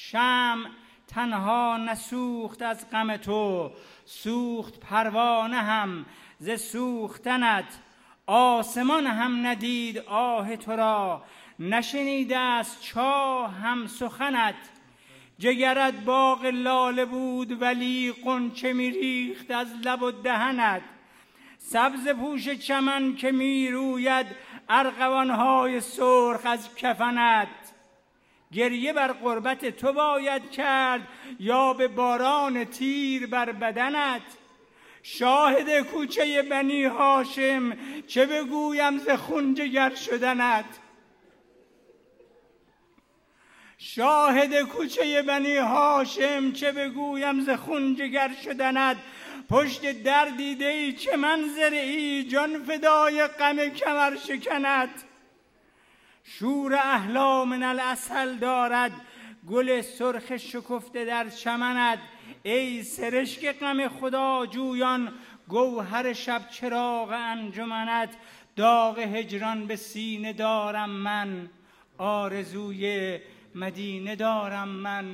شمع تنها نسوخت از غم تو، سوخت پروانه هم ز سوختنت. آسمان هم ندید آه تو را، نشنیده است چاه هم سخنت. جگرت باغ لاله بود ولی غنچه میریخت از لب و دهنت. سبز پوش چمن که میروید ارغوان‌های سرخ از کفنت. گریه بر غربت تو باید کرد یا به باران تیر بر بدنت. شاهد کوچه بنی هاشم چه بگویم ز خون جگر شدنت. شاهد کوچه بنی هاشم چه بگویم ز خون جگر شدنت. پشت در دیده ای چه منظری جان فدای غم کمر شکنت. شور احلی من العسل دارد گل سرخ شکفته در چمنت. ای سرشک غم خدا جویان گوهر شب چراغ انجمنت. داغ هجران به سینه دارم من، آرزوی مدینه دارم من.